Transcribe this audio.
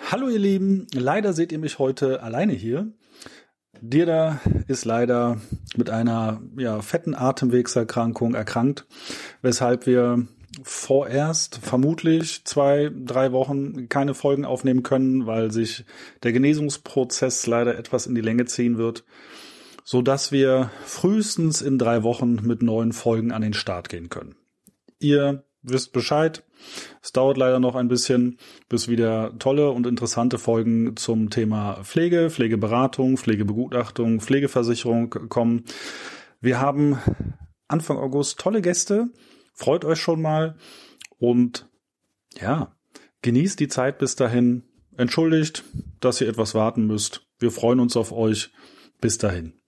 Hallo ihr Lieben, leider seht ihr mich heute alleine hier. Dirda ist leider mit einer fetten Atemwegserkrankung erkrankt, weshalb wir vorerst vermutlich 2-3 Wochen keine Folgen aufnehmen können, weil sich der Genesungsprozess leider etwas in die Länge ziehen wird, so dass wir frühestens in 3 Wochen mit neuen Folgen an den Start gehen können. Ihr wisst Bescheid. Es dauert leider noch ein bisschen, bis wieder tolle und interessante Folgen zum Thema Pflege, Pflegeberatung, Pflegebegutachtung, Pflegeversicherung kommen. Wir haben Anfang August tolle Gäste. Freut euch schon mal und genießt die Zeit bis dahin. Entschuldigt, dass ihr etwas warten müsst. Wir freuen uns auf euch. Bis dahin.